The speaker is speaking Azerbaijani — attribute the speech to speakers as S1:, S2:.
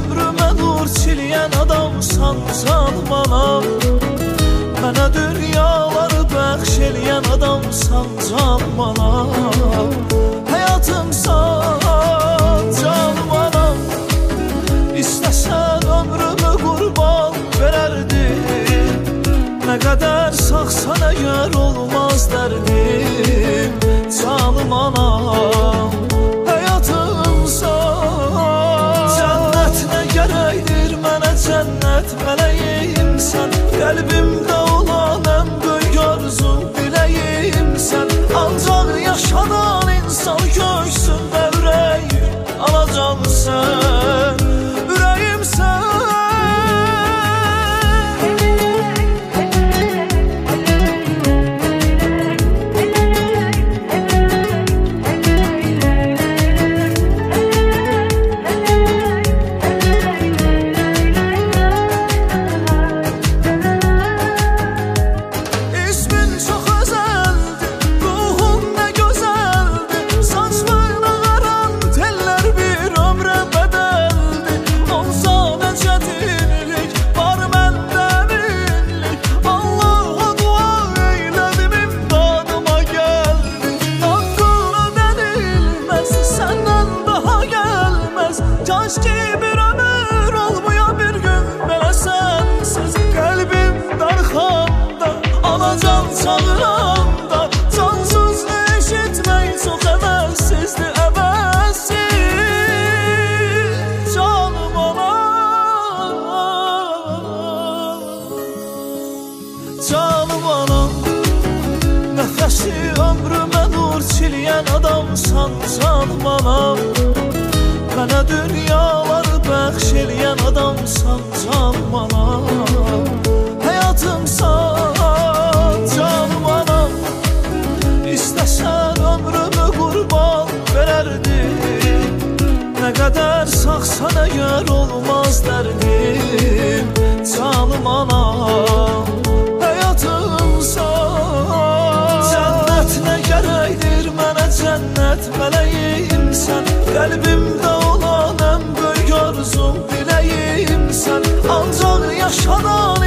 S1: ömrümə nur çiləyən adamsan canım anam. Mənə dünyaları bəxş eləyən adamsan canım anam. Həyatımsan canım anam. İstəsən ömrümü qurban verərdim. Nə qədər sağsan əgər olmaz dərdim canım anam. Cənnət mələyimsən, qəlbimdə olan ən böyük arzu diləyimsən. Ancaq yaşanan insan köksündə ürək alacaqsan, ürəyimsən. Kaşki bir ömür olmuyor bir gün belə sənsiz. Qəlbim darxanda, anacan çağıranda, cansızlı eşitmək çox əvəzsizdir, əvəzsiz canım anam. Canım anam, nəfəsi ömrümə nur çiləyən adamsan canım anam. Mənə dünyaları bəxş eləyən adamsan canım anam. Həyatımsan canım anam. İstəsən ömrümü qurban verərdim. Nə qədər sağsan əgər olmaz dərdim canım anam. Həyatımsan cənnət nə gərəkdir mənə, cənnət mələyimsən. Qəlbimdə olan ən böyük arzum diləyimsən. Ancaq yaşanan